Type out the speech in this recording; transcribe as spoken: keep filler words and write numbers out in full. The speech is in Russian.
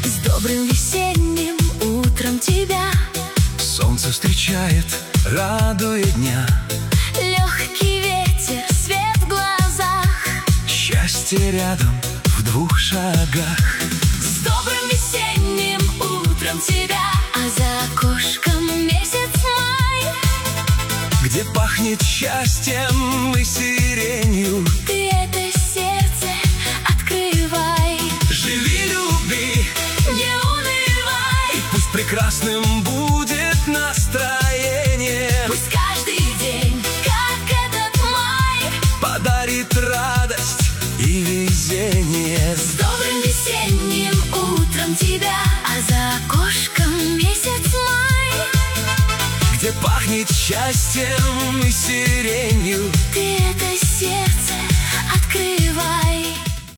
С добрым весенним утром тебя солнце встречает, радуя дня. Легкий ветер, свет в глазах, Счастье рядом в двух шагах. с добрым весенним утром тебя, а за окошком месяц май, Где пахнет счастьем и сиренью. ты это сердце открывай. Живи, люби, Не унывай, пусть прекрасным будет настроение. пусть каждый день, как этот май, Подарит радость и везение. с добрым весенним утром тебя, а за окошком месяц май, Где пахнет счастьем и сиренью. ты это